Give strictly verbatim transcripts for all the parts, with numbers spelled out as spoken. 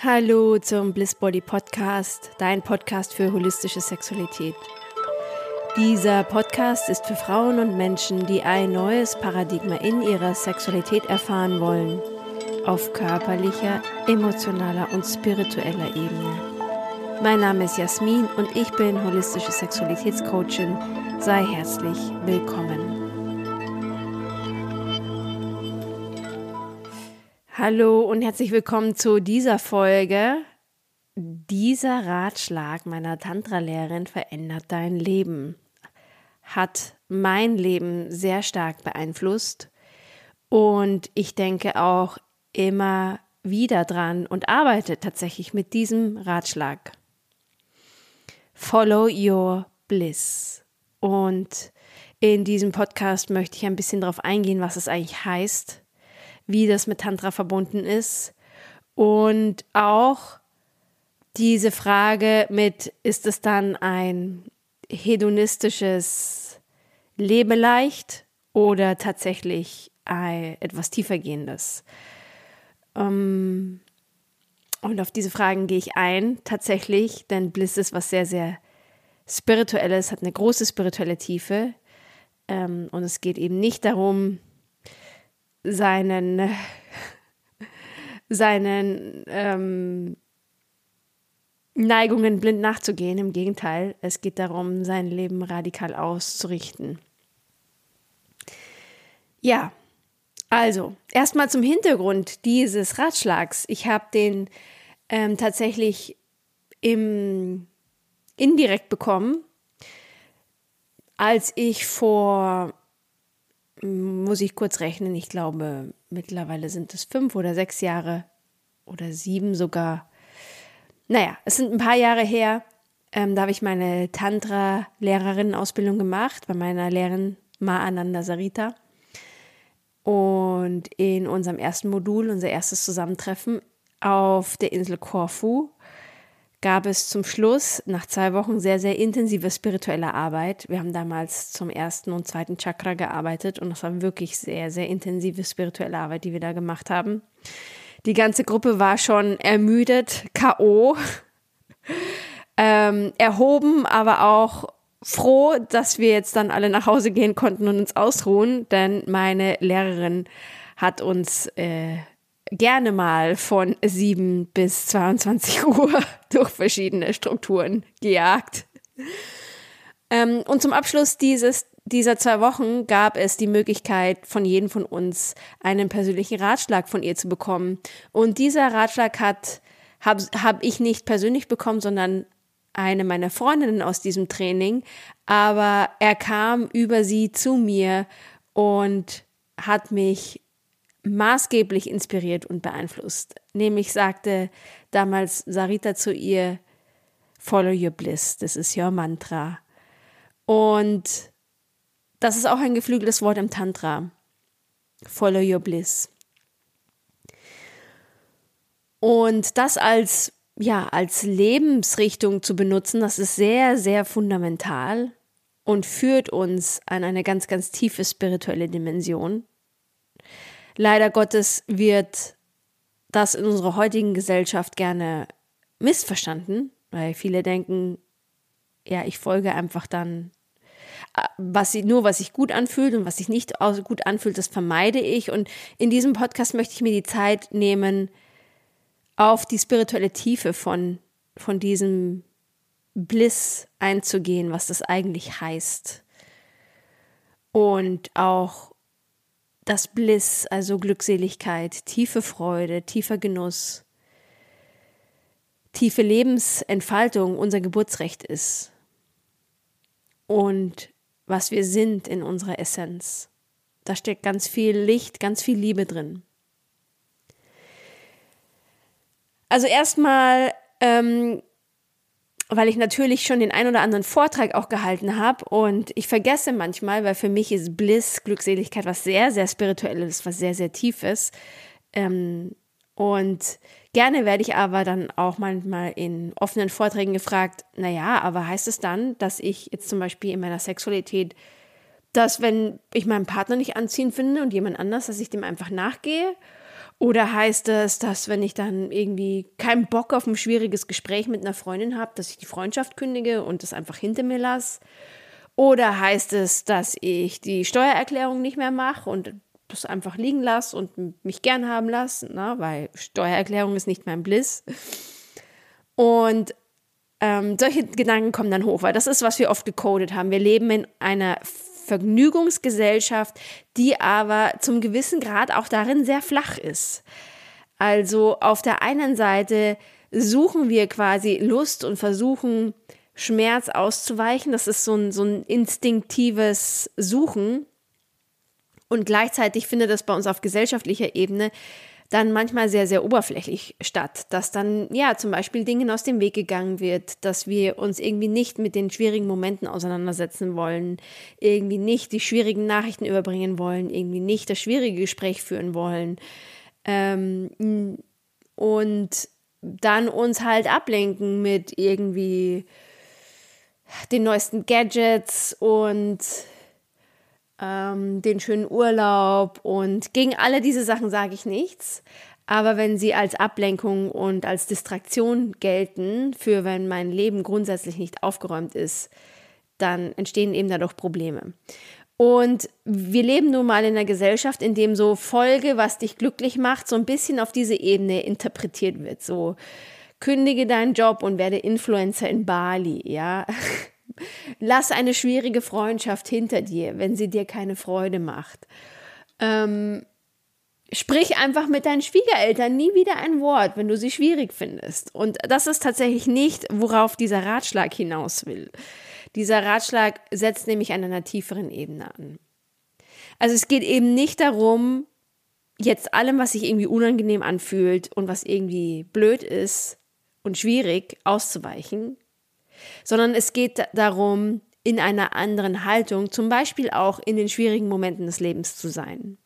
Hallo zum Bliss Body Podcast, dein Podcast für holistische Sexualität. Dieser Podcast ist für Frauen und Menschen, die ein neues Paradigma in ihrer Sexualität erfahren wollen, auf körperlicher, emotionaler und spiritueller Ebene. Mein Name ist Jasmin und ich bin holistische Sexualitätscoachin. Sei herzlich willkommen. Hallo und herzlich willkommen zu dieser Folge. Dieser Ratschlag meiner Tantra-Lehrerin verändert dein Leben, hat mein Leben sehr stark beeinflusst und ich denke auch immer wieder dran und arbeite tatsächlich mit diesem Ratschlag. Follow your bliss. Und in diesem Podcast möchte ich ein bisschen darauf eingehen, was es eigentlich heißt, wie das mit Tantra verbunden ist und auch diese Frage mit, ist es dann ein hedonistisches Lebeleicht oder tatsächlich ein, etwas tiefergehendes? Um, und auf diese Fragen gehe ich ein, tatsächlich, denn Bliss ist was sehr, sehr Spirituelles, hat eine große spirituelle Tiefe ähm, und es geht eben nicht darum, seinen, seinen ähm, Neigungen blind nachzugehen. Im Gegenteil, es geht darum, sein Leben radikal auszurichten. Ja, also erstmal zum Hintergrund dieses Ratschlags. Ich habe den ähm, tatsächlich im, indirekt bekommen, als ich vor muss ich kurz rechnen, ich glaube, mittlerweile sind es fünf oder sechs Jahre oder sieben sogar. Naja, es sind ein paar Jahre her, ähm, da habe ich meine Tantra-Lehrerinnen-Ausbildung gemacht, bei meiner Lehrerin Ma Ananda Sarita. Und in unserem ersten Modul, unser erstes Zusammentreffen auf der Insel Korfu, gab es zum Schluss nach zwei Wochen sehr, sehr intensive spirituelle Arbeit. Wir haben damals zum ersten und zweiten Chakra gearbeitet und das war wirklich sehr, sehr intensive spirituelle Arbeit, die wir da gemacht haben. Die ganze Gruppe war schon ermüdet, K O, ähm, erhoben, aber auch froh, dass wir jetzt dann alle nach Hause gehen konnten und uns ausruhen, denn meine Lehrerin hat uns äh, gerne mal von sieben bis zweiundzwanzig Uhr durch verschiedene Strukturen gejagt. Ähm, und zum Abschluss dieses, dieser zwei Wochen gab es die Möglichkeit, von jedem von uns einen persönlichen Ratschlag von ihr zu bekommen. Und dieser Ratschlag hat habe hab ich nicht persönlich bekommen, sondern eine meiner Freundinnen aus diesem Training. Aber er kam über sie zu mir und hat mich maßgeblich inspiriert und beeinflusst. Nämlich sagte damals Sarita zu ihr, follow your bliss, das ist your Mantra. Und das ist auch ein geflügeltes Wort im Tantra. Follow your bliss. Und das als, ja, als Lebensrichtung zu benutzen, das ist sehr, sehr fundamental und führt uns an eine ganz, ganz tiefe spirituelle Dimension. Leider Gottes wird das in unserer heutigen Gesellschaft gerne missverstanden, weil viele denken, ja, ich folge einfach dann, was sie, nur was sich gut anfühlt und was sich nicht gut anfühlt, das vermeide ich. Und in diesem Podcast möchte ich mir die Zeit nehmen, auf die spirituelle Tiefe von, von diesem Bliss einzugehen, was das eigentlich heißt. Und auch dass Bliss, also Glückseligkeit, tiefe Freude, tiefer Genuss, tiefe Lebensentfaltung unser Geburtsrecht ist. Und was wir sind in unserer Essenz. Da steckt ganz viel Licht, ganz viel Liebe drin. Also erstmal, ähm, weil ich natürlich schon den ein oder anderen Vortrag auch gehalten habe und ich vergesse manchmal, weil für mich ist Bliss, Glückseligkeit was sehr, sehr Spirituelles, was sehr, sehr Tiefes. Ähm, und gerne werde ich aber dann auch manchmal in offenen Vorträgen gefragt, naja, aber heißt es dann, dass ich jetzt zum Beispiel in meiner Sexualität, dass wenn ich meinen Partner nicht anziehend finde und jemand anders, dass ich dem einfach nachgehe? Oder heißt es, dass wenn ich dann irgendwie keinen Bock auf ein schwieriges Gespräch mit einer Freundin habe, dass ich die Freundschaft kündige und das einfach hinter mir lasse? Oder heißt es, dass ich die Steuererklärung nicht mehr mache und das einfach liegen lasse und mich gern haben lasse, ne? Weil Steuererklärung ist nicht mein Bliss. Und ähm, solche Gedanken kommen dann hoch, weil das ist, was wir oft gecodet haben. Wir leben in einer Vergnügungsgesellschaft, die aber zum gewissen Grad auch darin sehr flach ist. Also auf der einen Seite suchen wir quasi Lust und versuchen Schmerz auszuweichen. Das ist so ein, so ein instinktives Suchen. Und gleichzeitig findet das bei uns auf gesellschaftlicher Ebene dann manchmal sehr, sehr oberflächlich statt, dass dann ja zum Beispiel Dingen aus dem Weg gegangen wird, dass wir uns irgendwie nicht mit den schwierigen Momenten auseinandersetzen wollen, irgendwie nicht die schwierigen Nachrichten überbringen wollen, irgendwie nicht das schwierige Gespräch führen wollen ähm, und dann uns halt ablenken mit irgendwie den neuesten Gadgets und Ähm, den schönen Urlaub, und gegen alle diese Sachen sage ich nichts, aber wenn sie als Ablenkung und als Distraktion gelten, für wenn mein Leben grundsätzlich nicht aufgeräumt ist, dann entstehen eben dadurch Probleme. Und wir leben nun mal in einer Gesellschaft, in dem so Folge, was dich glücklich macht, so ein bisschen auf diese Ebene interpretiert wird. So, kündige deinen Job und werde Influencer in Bali, ja. Lass eine schwierige Freundschaft hinter dir, wenn sie dir keine Freude macht. Ähm, sprich einfach mit deinen Schwiegereltern nie wieder ein Wort, wenn du sie schwierig findest. Und das ist tatsächlich nicht, worauf dieser Ratschlag hinaus will. Dieser Ratschlag setzt nämlich an einer tieferen Ebene an. Also es geht eben nicht darum, jetzt allem, was sich irgendwie unangenehm anfühlt und was irgendwie blöd ist und schwierig, auszuweichen, sondern es geht darum, in einer anderen Haltung, zum Beispiel auch in den schwierigen Momenten des Lebens zu sein.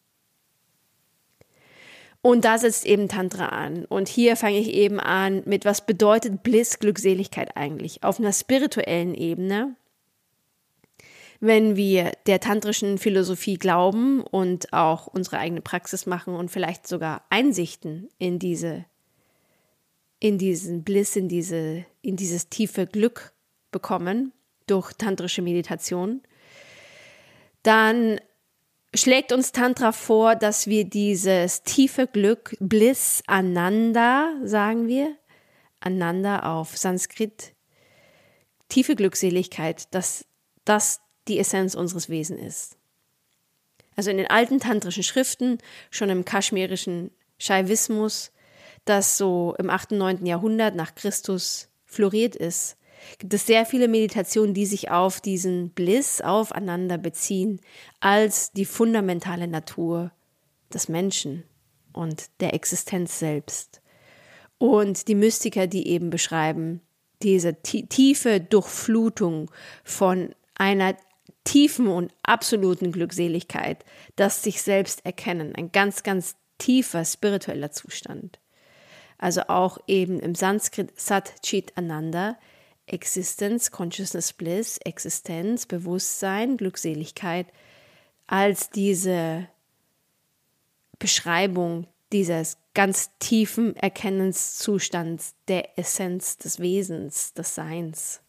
Und da setzt eben Tantra an. Und hier fange ich eben an mit, was bedeutet Bliss, Glückseligkeit eigentlich auf einer spirituellen Ebene. Wenn wir der tantrischen Philosophie glauben und auch unsere eigene Praxis machen und vielleicht sogar Einsichten in diese in diesen Bliss, in diese, in dieses tiefe Glück bekommen durch tantrische Meditation, dann schlägt uns Tantra vor, dass wir dieses tiefe Glück, Bliss, Ananda, sagen wir, Ananda auf Sanskrit, tiefe Glückseligkeit, dass das die Essenz unseres Wesens ist. Also in den alten tantrischen Schriften, schon im kaschmirischen Shaivismus, das so im achten, neunten Jahrhundert nach Christus floriert ist, gibt es sehr viele Meditationen, die sich auf diesen Bliss, aufeinander beziehen, als die fundamentale Natur des Menschen und der Existenz selbst. Und die Mystiker, die eben beschreiben, diese tiefe Durchflutung von einer tiefen und absoluten Glückseligkeit, das sich selbst erkennen, ein ganz, ganz tiefer spiritueller Zustand. Also auch eben im Sanskrit Sat Chit Ananda, Existence, Consciousness Bliss, Existenz, Bewusstsein, Glückseligkeit, als diese Beschreibung dieses ganz tiefen Erkennenszustands der Essenz des Wesens, des Seins.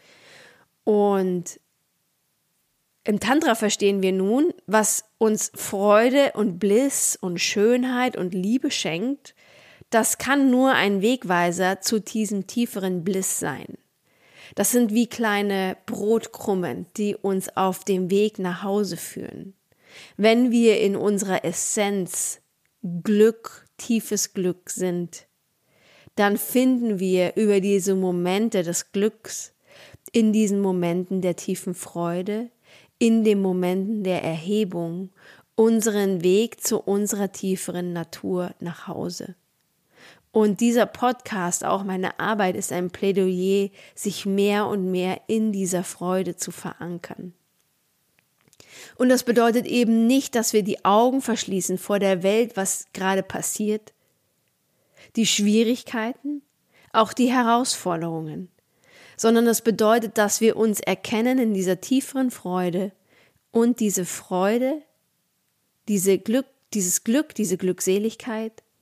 Und im Tantra verstehen wir nun, was uns Freude und Bliss und Schönheit und Liebe schenkt, das kann nur ein Wegweiser zu diesem tieferen Bliss sein. Das sind wie kleine Brotkrummen, die uns auf dem Weg nach Hause führen. Wenn wir in unserer Essenz Glück, tiefes Glück sind, dann finden wir über diese Momente des Glücks, in diesen Momenten der tiefen Freude, in den Momenten der Erhebung, unseren Weg zu unserer tieferen Natur nach Hause. Und dieser Podcast, auch meine Arbeit, ist ein Plädoyer, sich mehr und mehr in dieser Freude zu verankern. Und das bedeutet eben nicht, dass wir die Augen verschließen vor der Welt, was gerade passiert, die Schwierigkeiten, auch die Herausforderungen, sondern das bedeutet, dass wir uns erkennen in dieser tieferen Freude und diese Freude, diese Glück, dieses Glück, diese Glückseligkeit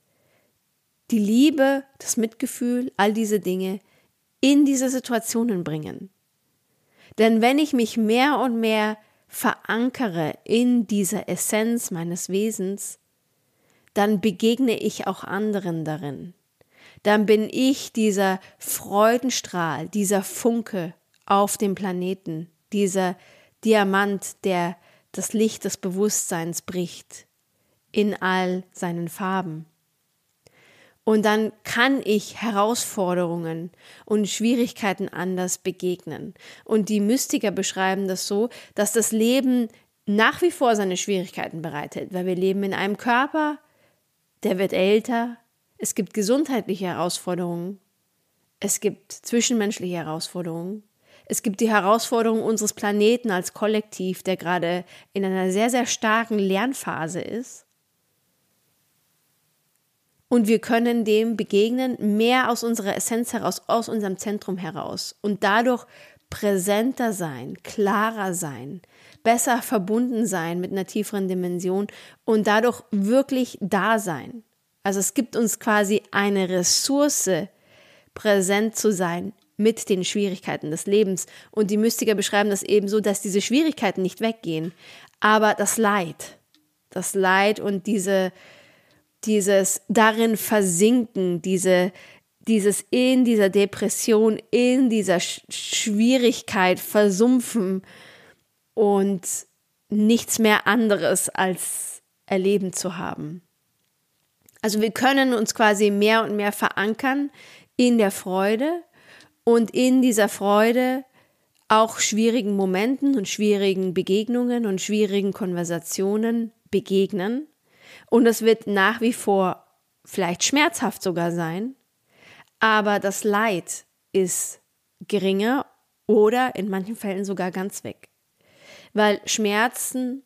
die Liebe, das Mitgefühl, all diese Dinge in diese Situationen bringen. Denn wenn ich mich mehr und mehr verankere in dieser Essenz meines Wesens, dann begegne ich auch anderen darin. Dann bin ich dieser Freudenstrahl, dieser Funke auf dem Planeten, dieser Diamant, der das Licht des Bewusstseins bricht, in all seinen Farben. Und dann kann ich Herausforderungen und Schwierigkeiten anders begegnen. Und die Mystiker beschreiben das so, dass das Leben nach wie vor seine Schwierigkeiten bereitet, weil wir leben in einem Körper, der wird älter, es gibt gesundheitliche Herausforderungen, es gibt zwischenmenschliche Herausforderungen, es gibt die Herausforderungen unseres Planeten als Kollektiv, der gerade in einer sehr, sehr starken Lernphase ist. Und wir können dem begegnen, mehr aus unserer Essenz heraus, aus unserem Zentrum heraus und dadurch präsenter sein, klarer sein, besser verbunden sein mit einer tieferen Dimension und dadurch wirklich da sein. Also es gibt uns quasi eine Ressource, präsent zu sein mit den Schwierigkeiten des Lebens. Und die Mystiker beschreiben das eben so, dass diese Schwierigkeiten nicht weggehen, aber das Leid, das Leid und diese dieses darin versinken, diese, dieses in dieser Depression, in dieser Sch- Schwierigkeit versumpfen und nichts mehr anderes als erleben zu haben. Also wir können uns quasi mehr und mehr verankern in der Freude und in dieser Freude auch schwierigen Momenten und schwierigen Begegnungen und schwierigen Konversationen begegnen. Und es wird nach wie vor vielleicht schmerzhaft sogar sein, aber das Leid ist geringer oder in manchen Fällen sogar ganz weg. Weil Schmerzen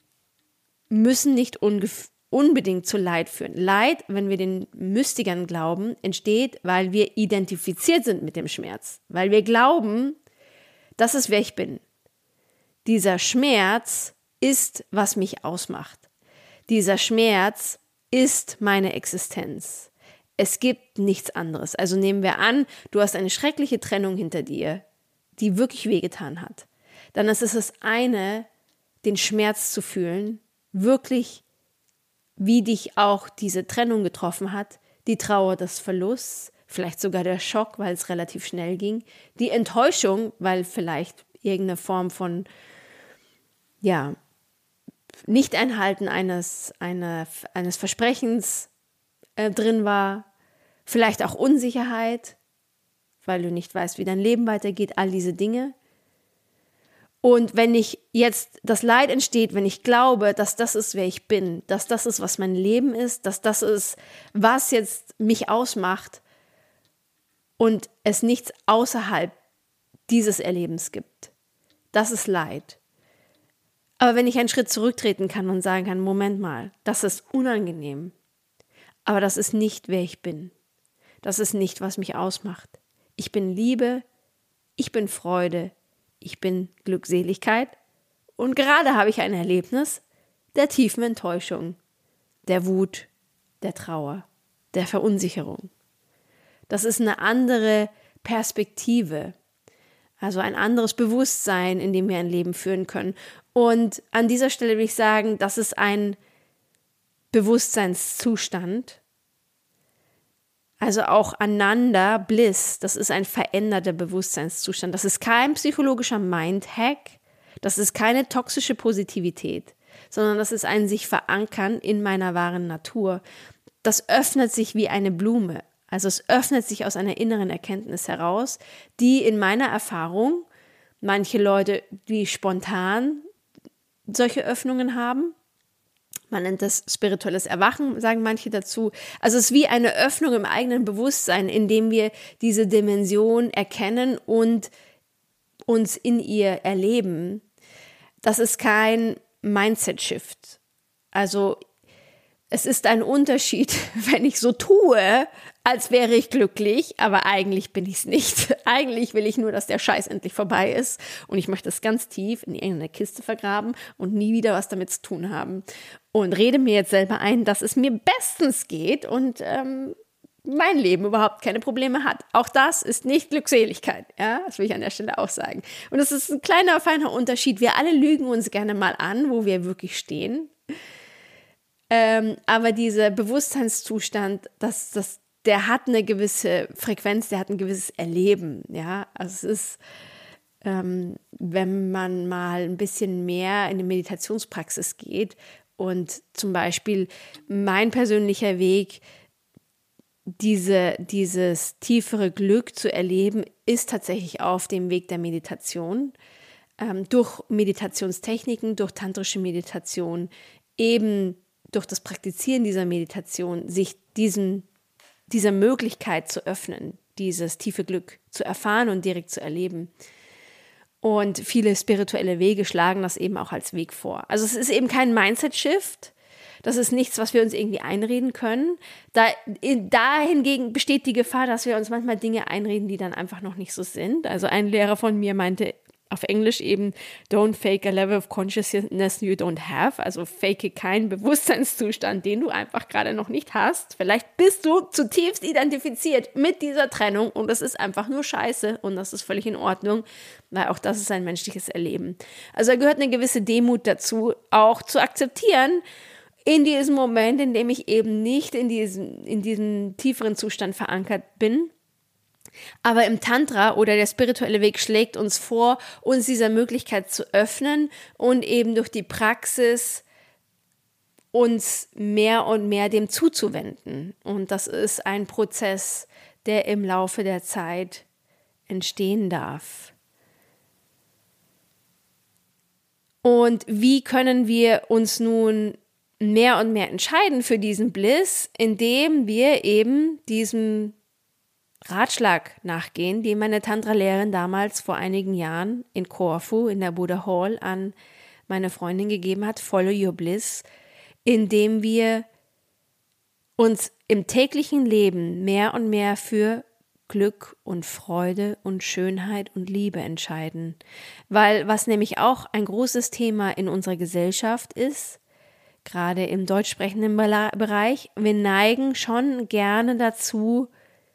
müssen nicht ungef- unbedingt zu Leid führen. Leid, wenn wir den Mystikern glauben, entsteht, weil wir identifiziert sind mit dem Schmerz. Weil wir glauben, das ist, wer ich bin. Dieser Schmerz ist, was mich ausmacht. Dieser Schmerz ist meine Existenz. Es gibt nichts anderes. Also nehmen wir an, du hast eine schreckliche Trennung hinter dir, die wirklich wehgetan hat. Dann ist es das eine, den Schmerz zu fühlen, wirklich, wie dich auch diese Trennung getroffen hat, die Trauer des Verlusts, vielleicht sogar der Schock, weil es relativ schnell ging, die Enttäuschung, weil vielleicht irgendeine Form von, ja, Nicht-Einhalten eines, einer, eines Versprechens äh, drin war, vielleicht auch Unsicherheit, weil du nicht weißt, wie dein Leben weitergeht, all diese Dinge. Und wenn ich jetzt das Leid entsteht, wenn ich glaube, dass das ist, wer ich bin, dass das ist, was mein Leben ist, dass das ist, was jetzt mich ausmacht und es nichts außerhalb dieses Erlebens gibt, das ist Leid. Aber wenn ich einen Schritt zurücktreten kann und sagen kann, Moment mal, das ist unangenehm, aber das ist nicht, wer ich bin. Das ist nicht, was mich ausmacht. Ich bin Liebe, ich bin Freude, ich bin Glückseligkeit und gerade habe ich ein Erlebnis der tiefen Enttäuschung, der Wut, der Trauer, der Verunsicherung. Das ist eine andere Perspektive. Also ein anderes Bewusstsein, in dem wir ein Leben führen können. Und an dieser Stelle will ich sagen, das ist ein Bewusstseinszustand. Also auch Ananda, Bliss, das ist ein veränderter Bewusstseinszustand. Das ist kein psychologischer Mindhack, das ist keine toxische Positivität, sondern das ist ein sich verankern in meiner wahren Natur. Das öffnet sich wie eine Blume. Also es öffnet sich aus einer inneren Erkenntnis heraus, die in meiner Erfahrung manche Leute, die spontan solche Öffnungen haben, man nennt das spirituelles Erwachen, sagen manche dazu. Also es ist wie eine Öffnung im eigenen Bewusstsein, in dem wir diese Dimension erkennen und uns in ihr erleben. Das ist kein Mindset-Shift. Also es ist ein Unterschied, wenn ich so tue, als wäre ich glücklich, aber eigentlich bin ich es nicht. Eigentlich will ich nur, dass der Scheiß endlich vorbei ist und ich möchte es ganz tief in irgendeine Kiste vergraben und nie wieder was damit zu tun haben. Und rede mir jetzt selber ein, dass es mir bestens geht und ähm, mein Leben überhaupt keine Probleme hat. Auch das ist nicht Glückseligkeit, ja, das will ich an der Stelle auch sagen. Und das ist ein kleiner, feiner Unterschied. Wir alle lügen uns gerne mal an, wo wir wirklich stehen. Ähm, aber dieser Bewusstseinszustand, das, das, der hat eine gewisse Frequenz, der hat ein gewisses Erleben, ja. Also es ist, ähm, wenn man mal ein bisschen mehr in die Meditationspraxis geht und zum Beispiel mein persönlicher Weg, diese, dieses tiefere Glück zu erleben, ist tatsächlich auf dem Weg der Meditation, ähm, durch Meditationstechniken, durch tantrische Meditation, eben durch das Praktizieren dieser Meditation, sich diesen, dieser Möglichkeit zu öffnen, dieses tiefe Glück zu erfahren und direkt zu erleben. Und viele spirituelle Wege schlagen das eben auch als Weg vor. Also es ist eben kein Mindset-Shift. Das ist nichts, was wir uns irgendwie einreden können. Da, da hingegen besteht die Gefahr, dass wir uns manchmal Dinge einreden, die dann einfach noch nicht so sind. Also ein Lehrer von mir meinte auf Englisch eben, don't fake a level of consciousness you don't have. Also fake keinen Bewusstseinszustand, den du einfach gerade noch nicht hast. Vielleicht bist du zutiefst identifiziert mit dieser Trennung und das ist einfach nur scheiße und das ist völlig in Ordnung, weil auch das ist ein menschliches Erleben. Also da gehört eine gewisse Demut dazu, auch zu akzeptieren, in diesem Moment, in dem ich eben nicht in diesem, in diesem tieferen Zustand verankert bin. Aber im Tantra oder der spirituelle Weg schlägt uns vor, uns dieser Möglichkeit zu öffnen und eben durch die Praxis uns mehr und mehr dem zuzuwenden. Und das ist ein Prozess, der im Laufe der Zeit entstehen darf. Und wie können wir uns nun mehr und mehr entscheiden für diesen Bliss, indem wir eben diesem Ratschlag nachgehen, den meine Tantra-Lehrerin damals vor einigen Jahren in Korfu in der Buddha Hall an meine Freundin gegeben hat, Follow Your Bliss, indem wir uns im täglichen Leben mehr und mehr für Glück und Freude und Schönheit und Liebe entscheiden. Weil was nämlich auch ein großes Thema in unserer Gesellschaft ist, gerade im deutsch sprechenden Bereich, wir neigen schon gerne dazu,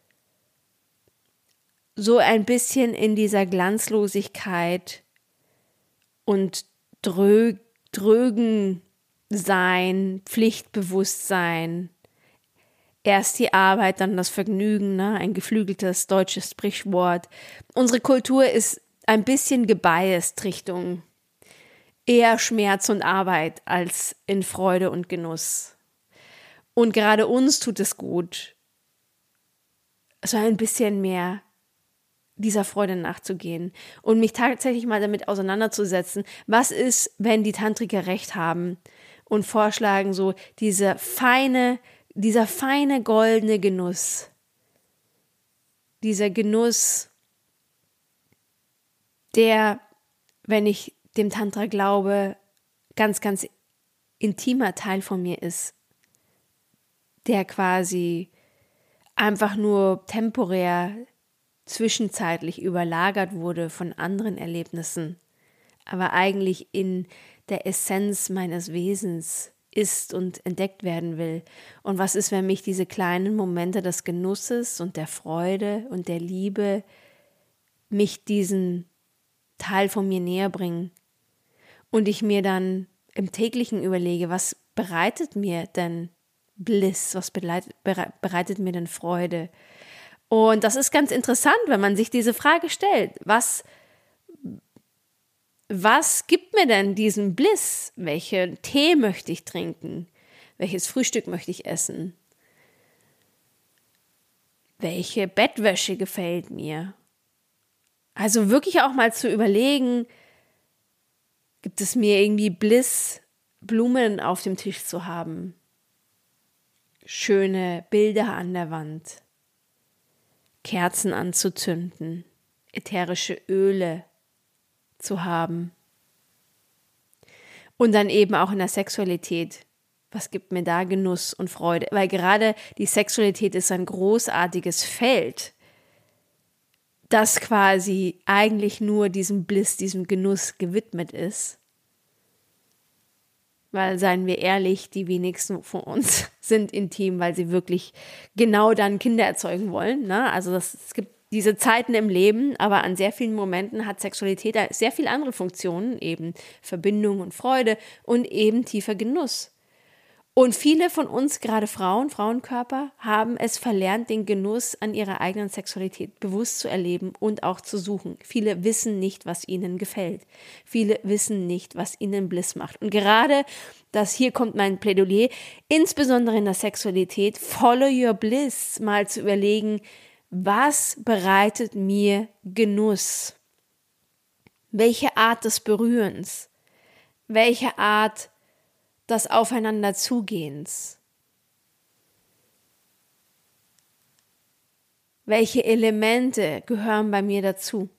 so ein bisschen in dieser Glanzlosigkeit und drö- drögen Sein, Pflichtbewusstsein, erst die Arbeit, dann das Vergnügen, ne? Ein geflügeltes deutsches Sprichwort. Unsere Kultur ist ein bisschen gebiased Richtung eher Schmerz und Arbeit als in Freude und Genuss. Und gerade uns tut es gut, so ein bisschen mehr dieser Freude nachzugehen und mich tatsächlich mal damit auseinanderzusetzen, was ist, wenn die Tantriker recht haben und vorschlagen so diese feine, dieser feine goldene Genuss, dieser Genuss, der, wenn ich dem Tantra glaube, ganz, ganz intimer Teil von mir ist, der quasi einfach nur temporär zwischenzeitlich überlagert wurde von anderen Erlebnissen, aber eigentlich in der Essenz meines Wesens ist und entdeckt werden will. Und was ist, wenn mich diese kleinen Momente des Genusses und der Freude und der Liebe mich diesen Teil von mir näher bringen und ich mir dann im täglichen überlege, was bereitet mir denn Bliss, was bereitet, bereitet mir denn Freude? Und das ist ganz interessant, wenn man sich diese Frage stellt. Was, was gibt mir denn diesen Bliss? Welchen Tee möchte ich trinken? Welches Frühstück möchte ich essen? Welche Bettwäsche gefällt mir? Also wirklich auch mal zu überlegen, gibt es mir irgendwie Bliss, Blumen auf dem Tisch zu haben? Schöne Bilder an der Wand? Kerzen anzuzünden, ätherische Öle zu haben. Und dann eben auch in der Sexualität. Was gibt mir da Genuss und Freude? Weil gerade die Sexualität ist ein großartiges Feld, das quasi eigentlich nur diesem Bliss, diesem Genuss gewidmet ist. Weil, seien wir ehrlich, die wenigsten von uns sind intim, weil sie wirklich genau dann Kinder erzeugen wollen. Ne? Also das, es gibt diese Zeiten im Leben, aber an sehr vielen Momenten hat Sexualität sehr viele andere Funktionen, eben Verbindung und Freude und eben tiefer Genuss. Und viele von uns, gerade Frauen, Frauenkörper, haben es verlernt, den Genuss an ihrer eigenen Sexualität bewusst zu erleben und auch zu suchen. Viele wissen nicht, was ihnen gefällt. Viele wissen nicht, was ihnen Bliss macht. Und gerade das, hier kommt mein Plädoyer, insbesondere in der Sexualität, follow your bliss, mal zu überlegen, was bereitet mir Genuss? Welche Art des Berührens? Welche Art des Aufeinanderzugehens? Welche Elemente gehören bei mir dazu?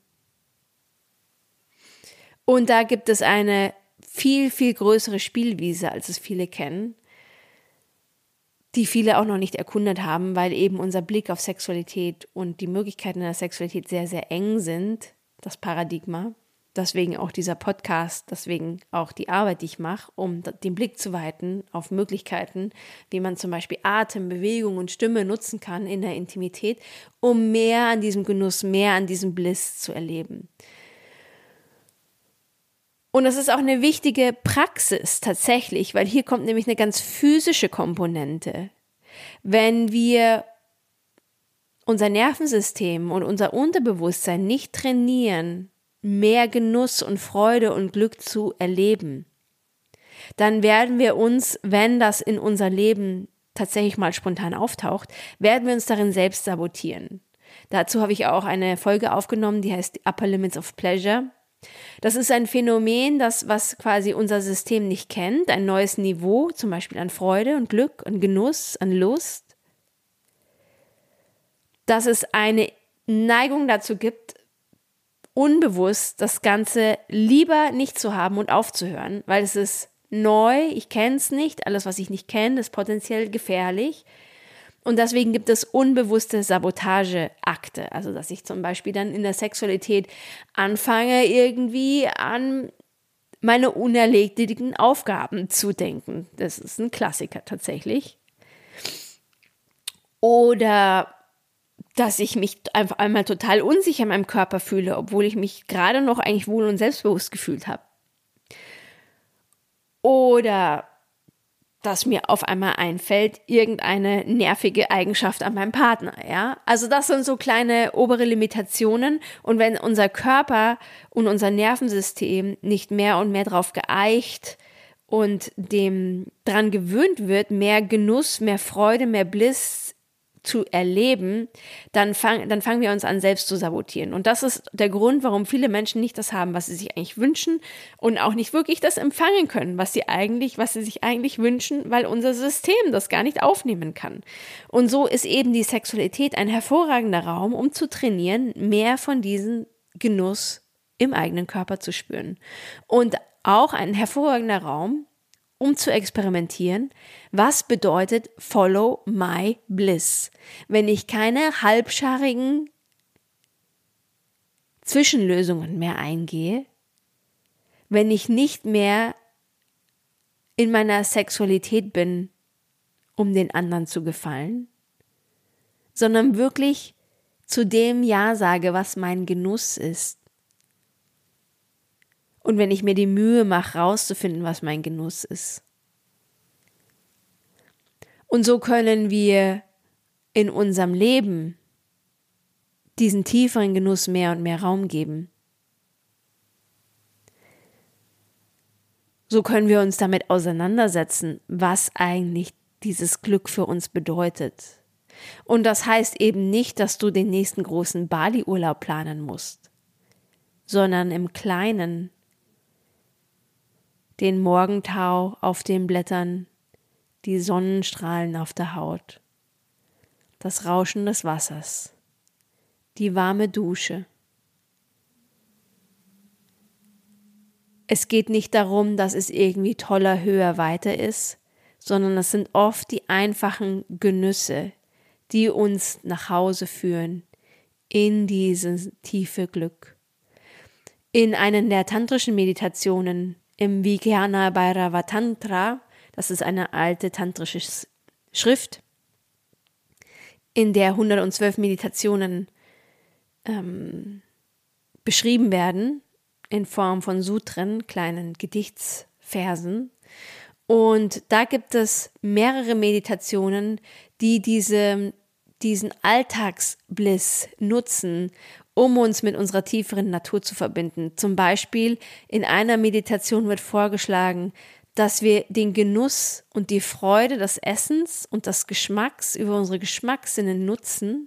Und da gibt es eine viel, viel größere Spielwiese, als es viele kennen, die viele auch noch nicht erkundet haben, weil eben unser Blick auf Sexualität und die Möglichkeiten der Sexualität sehr, sehr eng sind, das Paradigma. Deswegen auch dieser Podcast, deswegen auch die Arbeit, die ich mache, um den Blick zu weiten auf Möglichkeiten, wie man zum Beispiel Atem, Bewegung und Stimme nutzen kann in der Intimität, um mehr an diesem Genuss, mehr an diesem Bliss zu erleben. Und das ist auch eine wichtige Praxis tatsächlich, weil hier kommt nämlich eine ganz physische Komponente. Wenn wir unser Nervensystem und unser Unterbewusstsein nicht trainieren, mehr Genuss und Freude und Glück zu erleben, dann werden wir uns, wenn das in unser Leben tatsächlich mal spontan auftaucht, werden wir uns darin selbst sabotieren. Dazu habe ich auch eine Folge aufgenommen, die heißt Upper Limits of Pleasure. Das ist ein Phänomen, das, was quasi unser System nicht kennt, ein neues Niveau, zum Beispiel an Freude und Glück, an Genuss, an Lust, dass es eine Neigung dazu gibt, unbewusst das Ganze lieber nicht zu haben und aufzuhören, weil es ist neu, ich kenne es nicht, alles, was ich nicht kenne, ist potenziell gefährlich. Und deswegen gibt es unbewusste Sabotageakte, also dass ich zum Beispiel dann in der Sexualität anfange, irgendwie an meine unerledigten Aufgaben zu denken. Das ist ein Klassiker tatsächlich. Oder dass ich mich einfach einmal total unsicher in meinem Körper fühle, obwohl ich mich gerade noch eigentlich wohl und selbstbewusst gefühlt habe. Oder dass mir auf einmal einfällt, irgendeine nervige Eigenschaft an meinem Partner, ja. Also das sind so kleine obere Limitationen und wenn unser Körper und unser Nervensystem nicht mehr und mehr drauf geeicht und dem dran gewöhnt wird, mehr Genuss, mehr Freude, mehr Bliss zu erleben, dann, fang, dann fangen wir uns an, selbst zu sabotieren. Und das ist der Grund, warum viele Menschen nicht das haben, was sie sich eigentlich wünschen und auch nicht wirklich das empfangen können, was sie eigentlich, was sie sich eigentlich wünschen, weil unser System das gar nicht aufnehmen kann. Und so ist eben die Sexualität ein hervorragender Raum, um zu trainieren, mehr von diesem Genuss im eigenen Körper zu spüren. Und auch ein hervorragender Raum, um zu experimentieren, was bedeutet Follow my bliss, wenn ich keine halbscharigen Zwischenlösungen mehr eingehe, wenn ich nicht mehr in meiner Sexualität bin, um den anderen zu gefallen, sondern wirklich zu dem Ja sage, was mein Genuss ist. Und wenn ich mir die Mühe mache, rauszufinden, was mein Genuss ist. Und so können wir in unserem Leben diesen tieferen Genuss mehr und mehr Raum geben. So können wir uns damit auseinandersetzen, was eigentlich dieses Glück für uns bedeutet. Und das heißt eben nicht, dass du den nächsten großen Bali-Urlaub planen musst, sondern im Kleinen den Morgentau auf den Blättern, die Sonnenstrahlen auf der Haut, das Rauschen des Wassers, die warme Dusche. Es geht nicht darum, dass es irgendwie toller, höher, weiter ist, sondern es sind oft die einfachen Genüsse, die uns nach Hause führen, in dieses tiefe Glück. In einer der tantrischen Meditationen im Vijnana Bhairava Tantra, das ist eine alte tantrische Schrift, in der hundertzwölf Meditationen ähm, beschrieben werden, in Form von Sutren, kleinen Gedichtsversen. Und da gibt es mehrere Meditationen, die diese, diesen Alltagsbliss nutzen, um uns mit unserer tieferen Natur zu verbinden. Zum Beispiel in einer Meditation wird vorgeschlagen, dass wir den Genuss und die Freude des Essens und des Geschmacks über unsere Geschmackssinne nutzen,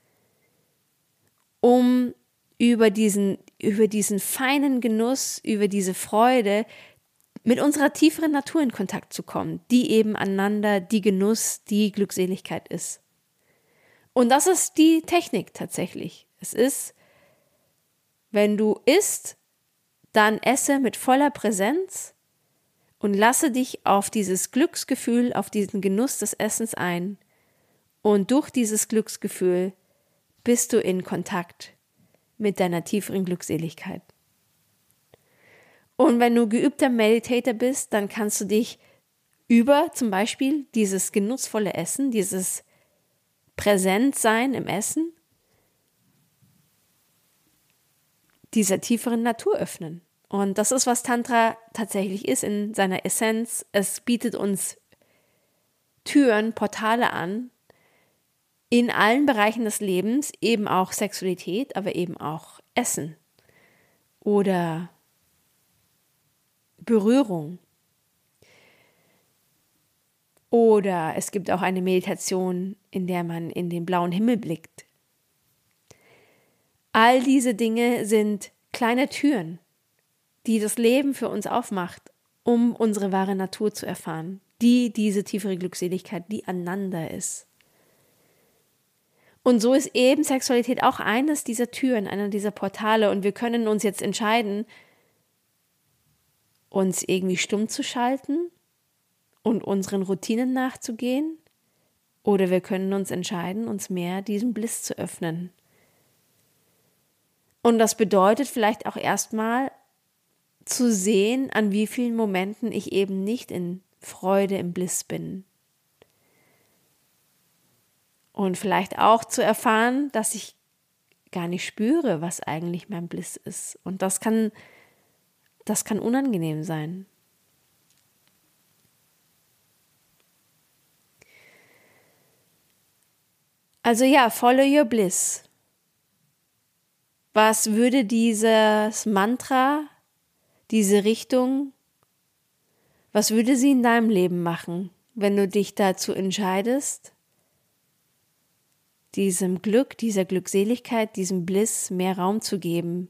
um über diesen, über diesen feinen Genuss, über diese Freude mit unserer tieferen Natur in Kontakt zu kommen, die eben aneinander die Genuss, die Glückseligkeit ist. Und das ist die Technik tatsächlich. Es ist, wenn du isst, dann esse mit voller Präsenz und lasse dich auf dieses Glücksgefühl, auf diesen Genuss des Essens ein. Und durch dieses Glücksgefühl bist du in Kontakt mit deiner tieferen Glückseligkeit. Und wenn du geübter Meditator bist, dann kannst du dich über zum Beispiel dieses genussvolle Essen, dieses Präsentsein im Essen, dieser tieferen Natur öffnen. Und das ist, was Tantra tatsächlich ist in seiner Essenz. Es bietet uns Türen, Portale an, in allen Bereichen des Lebens, eben auch Sexualität, aber eben auch Essen oder Berührung. Oder es gibt auch eine Meditation, in der man in den blauen Himmel blickt. All diese Dinge sind kleine Türen, die das Leben für uns aufmacht, um unsere wahre Natur zu erfahren, die diese tiefere Glückseligkeit, die aneinander ist. Und so ist eben Sexualität auch eines dieser Türen, einer dieser Portale. Und wir können uns jetzt entscheiden, uns irgendwie stumm zu schalten und unseren Routinen nachzugehen. Oder wir können uns entscheiden, uns mehr diesem Bliss zu öffnen. Und das bedeutet vielleicht auch erstmal zu sehen, an wie vielen Momenten ich eben nicht in Freude, im Bliss bin. Und vielleicht auch zu erfahren, dass ich gar nicht spüre, was eigentlich mein Bliss ist. Und das kann, das kann unangenehm sein. Also ja, follow your bliss. Was würde dieses Mantra, diese Richtung, was würde sie in deinem Leben machen, wenn du dich dazu entscheidest, diesem Glück, dieser Glückseligkeit, diesem Bliss mehr Raum zu geben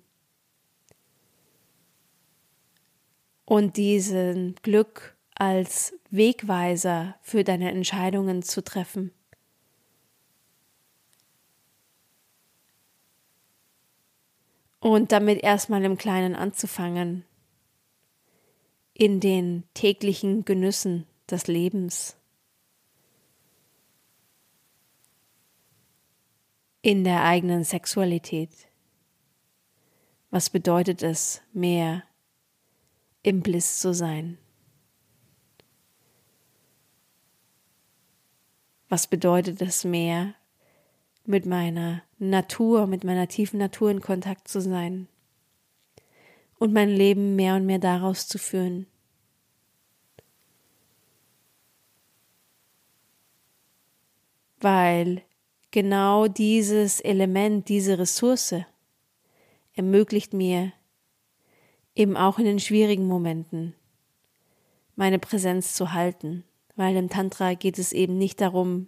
und diesen Glück als Wegweiser für deine Entscheidungen zu treffen? Und damit erstmal im Kleinen anzufangen, in den täglichen Genüssen des Lebens, in der eigenen Sexualität. Was bedeutet es, mehr im Bliss zu sein? Was bedeutet es, mehr mit meiner Natur, mit meiner tiefen Natur in Kontakt zu sein und mein Leben mehr und mehr daraus zu führen? Weil genau dieses Element, diese Ressource ermöglicht mir, eben auch in den schwierigen Momenten meine Präsenz zu halten, weil im Tantra geht es eben nicht darum,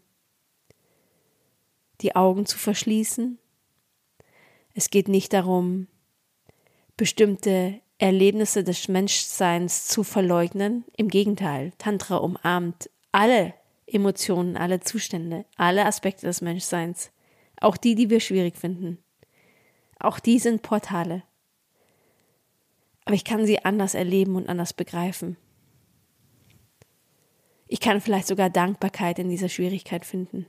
die Augen zu verschließen. Es geht nicht darum, bestimmte Erlebnisse des Menschseins zu verleugnen. Im Gegenteil, Tantra umarmt alle Emotionen, alle Zustände, alle Aspekte des Menschseins, auch die, die wir schwierig finden. Auch die sind Portale. Aber ich kann sie anders erleben und anders begreifen. Ich kann vielleicht sogar Dankbarkeit in dieser Schwierigkeit finden.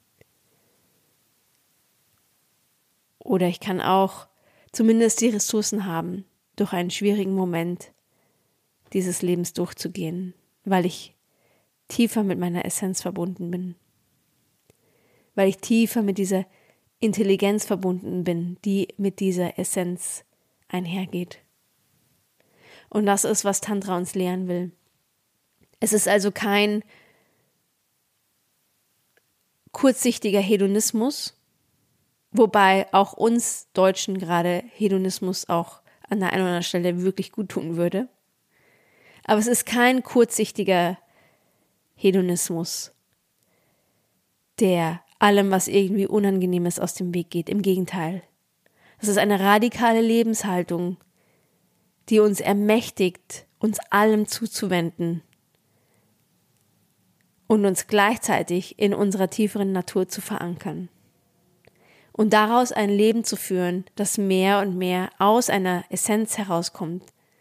Oder ich kann auch zumindest die Ressourcen haben, durch einen schwierigen Moment dieses Lebens durchzugehen, weil ich tiefer mit meiner Essenz verbunden bin, weil ich tiefer mit dieser Intelligenz verbunden bin, die mit dieser Essenz einhergeht. Und das ist, was Tantra uns lehren will. Es ist also kein kurzsichtiger Hedonismus, wobei auch uns Deutschen gerade Hedonismus auch an der einen oder anderen Stelle wirklich gut tun würde. Aber es ist kein kurzsichtiger Hedonismus, der allem, was irgendwie unangenehm ist, aus dem Weg geht. Im Gegenteil. Es ist eine radikale Lebenshaltung, die uns ermächtigt, uns allem zuzuwenden und uns gleichzeitig in unserer tieferen Natur zu verankern. Und daraus ein Leben zu führen, das mehr und mehr aus einer Essenz herauskommt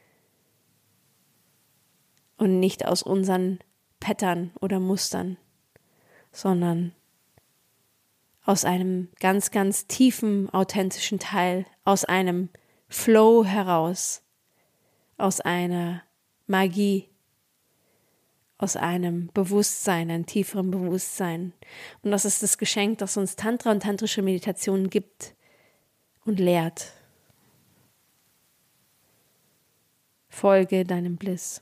und nicht aus unseren Pattern oder Mustern, sondern aus einem ganz, ganz tiefen, authentischen Teil, aus einem Flow heraus, aus einer Magie, aus einem Bewusstsein, einem tieferen Bewusstsein. Und das ist das Geschenk, das uns Tantra und tantrische Meditationen gibt und lehrt. Folge deinem Bliss.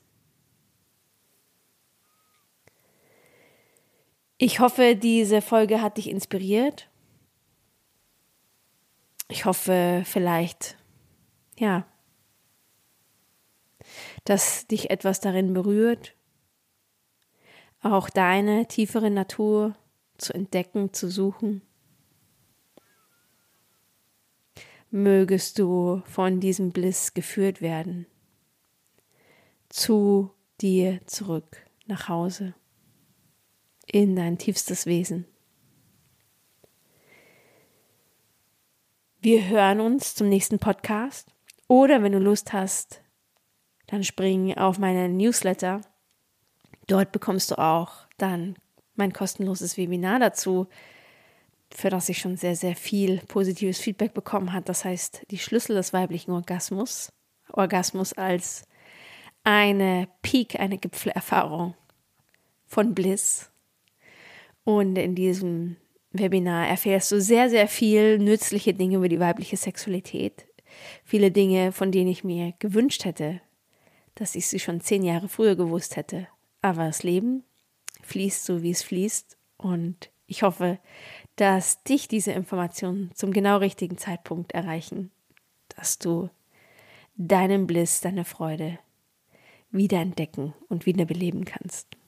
Ich hoffe, diese Folge hat dich inspiriert. Ich hoffe vielleicht, ja, dass dich etwas darin berührt, auch deine tiefere Natur zu entdecken, zu suchen. Mögest du von diesem Bliss geführt werden, zu dir zurück, nach Hause, in dein tiefstes Wesen. Wir hören uns zum nächsten Podcast oder wenn du Lust hast, dann spring auf meinen Newsletter. Dort bekommst du auch dann mein kostenloses Webinar dazu, für das ich schon sehr, sehr viel positives Feedback bekommen habe. Das heißt, die Schlüssel des weiblichen Orgasmus, Orgasmus als eine Peak, eine Gipfelerfahrung von Bliss. Und in diesem Webinar erfährst du sehr, sehr viel nützliche Dinge über die weibliche Sexualität. Viele Dinge, von denen ich mir gewünscht hätte, dass ich sie schon zehn Jahre früher gewusst hätte. Aber das Leben fließt so, wie es fließt. Und ich hoffe, dass dich diese Informationen zum genau richtigen Zeitpunkt erreichen, dass du deinen Bliss, deine Freude wiederentdecken und wiederbeleben kannst.